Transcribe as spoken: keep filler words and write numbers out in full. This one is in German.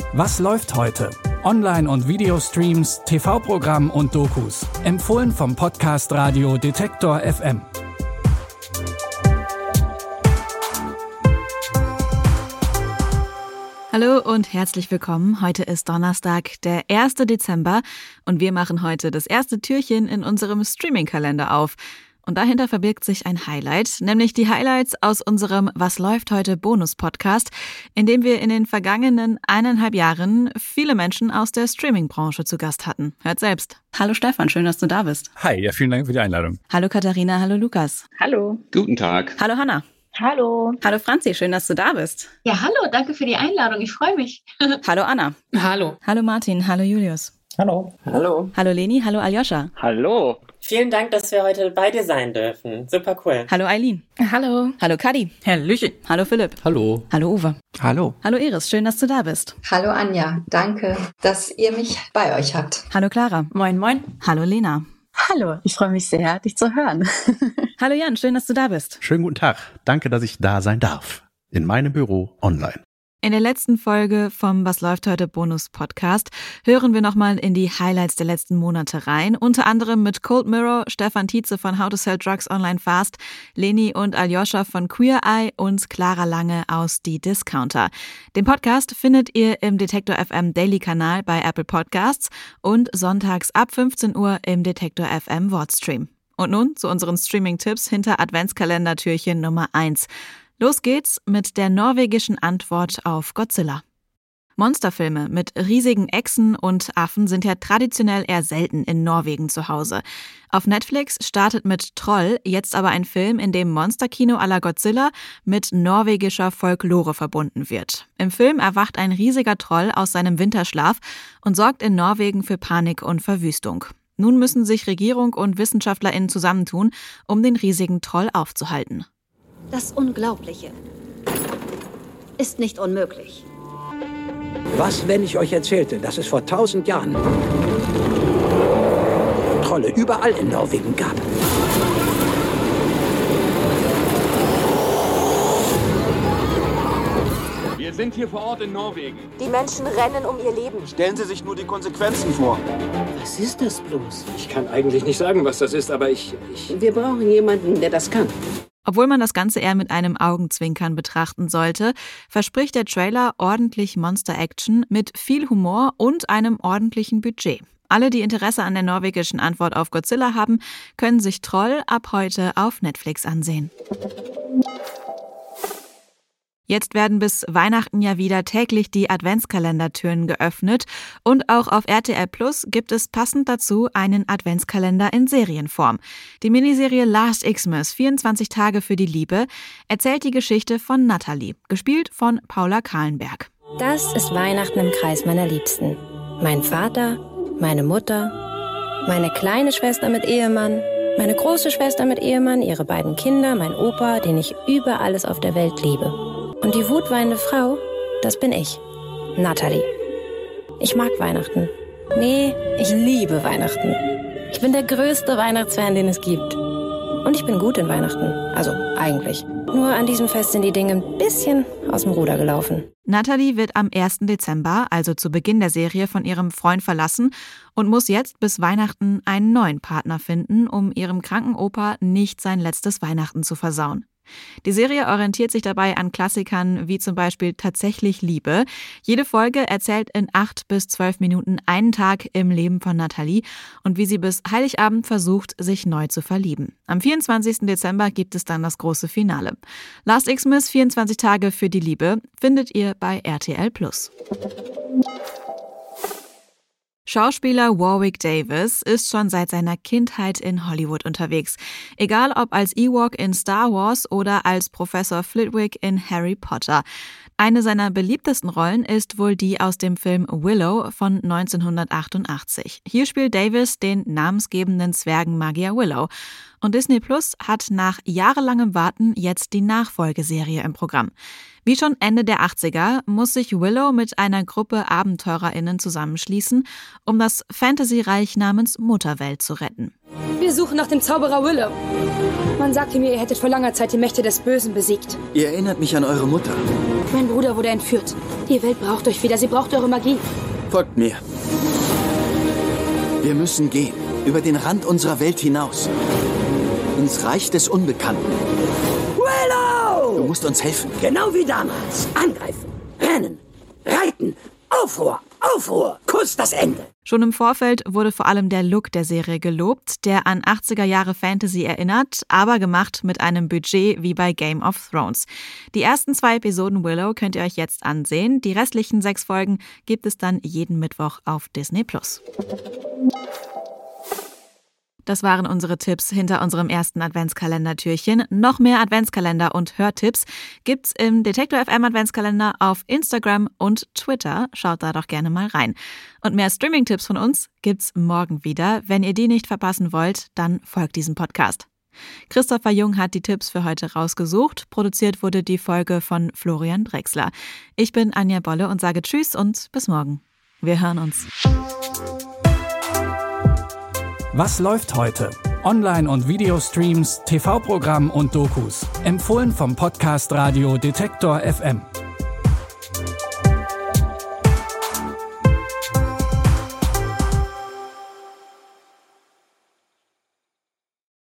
Was läuft heute? Online- und Videostreams, T V-Programm und Dokus. Empfohlen vom Podcast Radio Detektor F M. Hallo und herzlich willkommen. Heute ist Donnerstag, der erster Dezember und wir machen heute das erste Türchen in unserem Streaming-Kalender auf. Und dahinter verbirgt sich ein Highlight, nämlich die Highlights aus unserem Was läuft heute Bonus-Podcast, in dem wir in den vergangenen eineinhalb Jahren viele Menschen aus der Streaming-Branche zu Gast hatten. Hört selbst. Hallo Stefan, schön, dass du da bist. Hi, ja, vielen Dank für die Einladung. Hallo Katharina, hallo Lukas. Hallo. Guten Tag. Hallo Hanna. Hallo. Hallo Franzi, schön, dass du da bist. Ja, hallo, danke für die Einladung, ich freue mich. Hallo Anna. Hallo. Hallo Martin, hallo Julius. Hallo. Hallo. Hallo Leni, hallo Aljoscha. Hallo. Vielen Dank, dass wir heute bei dir sein dürfen. Super cool. Hallo Eileen. Hallo. Hallo Kadi. Hallöchen. Hallo Philipp. Hallo. Hallo Uwe. Hallo. Hallo Iris, schön, dass du da bist. Hallo Anja, danke, dass ihr mich bei euch habt. Hallo Clara. Moin, moin. Hallo Lena. Hallo, ich freue mich sehr, dich zu hören. Hallo Jan, schön, dass du da bist. Schönen guten Tag. Danke, dass ich da sein darf. In meinem Büro online. In der letzten Folge vom Was läuft heute Bonus-Podcast hören wir nochmal in die Highlights der letzten Monate rein. Unter anderem mit Cold Mirror, Stefan Tietze von How to Sell Drugs Online Fast, Leni und Aljoscha von Queer Eye und Clara Lange aus Die Discounter. Den Podcast findet ihr im Detektor F M Daily-Kanal bei Apple Podcasts und sonntags ab fünfzehn Uhr im Detektor F M Wortstream. Und nun zu unseren Streaming-Tipps hinter Adventskalendertürchen Nummer eins. Los geht's mit der norwegischen Antwort auf Godzilla. Monsterfilme mit riesigen Echsen und Affen sind ja traditionell eher selten in Norwegen zu Hause. Auf Netflix startet mit Troll jetzt aber ein Film, in dem Monsterkino à la Godzilla mit norwegischer Folklore verbunden wird. Im Film erwacht ein riesiger Troll aus seinem Winterschlaf und sorgt in Norwegen für Panik und Verwüstung. Nun müssen sich Regierung und WissenschaftlerInnen zusammentun, um den riesigen Troll aufzuhalten. Das Unglaubliche ist nicht unmöglich. Was, wenn ich euch erzählte, dass es vor tausend Jahren Trolle überall in Norwegen gab? Wir sind hier vor Ort in Norwegen. Die Menschen rennen um ihr Leben. Stellen Sie sich nur die Konsequenzen vor. Was ist das bloß? Ich kann eigentlich nicht sagen, was das ist, aber ich, ich... Wir brauchen jemanden, der das kann. Obwohl man das Ganze eher mit einem Augenzwinkern betrachten sollte, verspricht der Trailer ordentlich Monster-Action mit viel Humor und einem ordentlichen Budget. Alle, die Interesse an der norwegischen Antwort auf Godzilla haben, können sich Troll ab heute auf Netflix ansehen. Jetzt werden bis Weihnachten ja wieder täglich die Adventskalendertüren geöffnet und auch auf R T L Plus gibt es passend dazu einen Adventskalender in Serienform. Die Miniserie Last Xmas, vierundzwanzig Tage für die Liebe, erzählt die Geschichte von Natalie, gespielt von Paula Kahlenberg. Das ist Weihnachten im Kreis meiner Liebsten. Mein Vater, meine Mutter, meine kleine Schwester mit Ehemann, meine große Schwester mit Ehemann, ihre beiden Kinder, mein Opa, den ich über alles auf der Welt liebe. Und die wutweinende Frau, das bin ich, Natalie. Ich mag Weihnachten. Nee, ich liebe Weihnachten. Ich bin der größte Weihnachtsfan, den es gibt. Und ich bin gut in Weihnachten. Also eigentlich. Nur an diesem Fest sind die Dinge ein bisschen aus dem Ruder gelaufen. Natalie wird am ersten Dezember, also zu Beginn der Serie, von ihrem Freund verlassen und muss jetzt bis Weihnachten einen neuen Partner finden, um ihrem kranken Opa nicht sein letztes Weihnachten zu versauen. Die Serie orientiert sich dabei an Klassikern wie zum Beispiel Tatsächlich Liebe. Jede Folge erzählt in acht bis zwölf Minuten einen Tag im Leben von Natalie und wie sie bis Heiligabend versucht, sich neu zu verlieben. Am vierundzwanzigsten Dezember gibt es dann das große Finale. Last Xmas, vierundzwanzig Tage für die Liebe, findet ihr bei R T L Plus. Schauspieler Warwick Davis ist schon seit seiner Kindheit in Hollywood unterwegs. Egal ob als Ewok in Star Wars oder als Professor Flitwick in Harry Potter. Eine seiner beliebtesten Rollen ist wohl die aus dem Film Willow von neunzehnhundertachtundachtzig. Hier spielt Davis den namensgebenden Zwergenmagier Willow. Und Disney Plus hat nach jahrelangem Warten jetzt die Nachfolgeserie im Programm. Wie schon Ende der achtziger muss sich Willow mit einer Gruppe AbenteurerInnen zusammenschließen, um das Fantasy-Reich namens Mutterwelt zu retten. Wir suchen nach dem Zauberer Willow. Man sagte mir, ihr hättet vor langer Zeit die Mächte des Bösen besiegt. Ihr erinnert mich an eure Mutter. Mein Bruder wurde entführt. Die Welt braucht euch wieder, sie braucht eure Magie. Folgt mir. Wir müssen gehen, über den Rand unserer Welt hinaus. Ins Reich des Unbekannten. Willow! Du musst uns helfen. Genau wie damals. Angreifen, rennen, reiten, Aufruhr, Aufruhr, Kuss das Ende. Schon im Vorfeld wurde vor allem der Look der Serie gelobt, der an achtziger Jahre Fantasy erinnert, aber gemacht mit einem Budget wie bei Game of Thrones. Die ersten zwei Episoden Willow könnt ihr euch jetzt ansehen. Die restlichen sechs Folgen gibt es dann jeden Mittwoch auf Disney Plus. Das waren unsere Tipps hinter unserem ersten Adventskalender-Türchen. Noch mehr Adventskalender und Hörtipps gibt's im Detektor F M Adventskalender auf Instagram und Twitter. Schaut da doch gerne mal rein. Und mehr Streaming-Tipps von uns gibt's morgen wieder. Wenn ihr die nicht verpassen wollt, dann folgt diesem Podcast. Christopher Jung hat die Tipps für heute rausgesucht. Produziert wurde die Folge von Florian Drexler. Ich bin Anja Bolle und sage Tschüss und bis morgen. Wir hören uns. Was läuft heute? Online- und Videostreams, T V-Programm und Dokus. Empfohlen vom Podcast Radio Detektor F M.